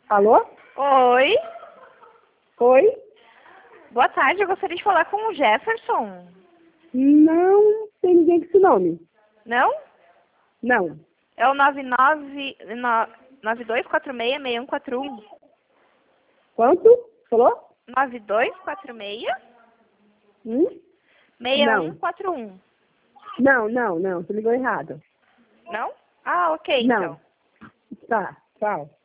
Alô? Oi, Oi? boa tarde. Eu gostaria de falar com o Jefferson. Não tem ninguém com esse nome. Não? Não. É o 9246-6141. Quanto? Falou? 9246-6141. Não. Não. Você ligou errado. Não? Ah, ok, Não. então. Tá. Tchau.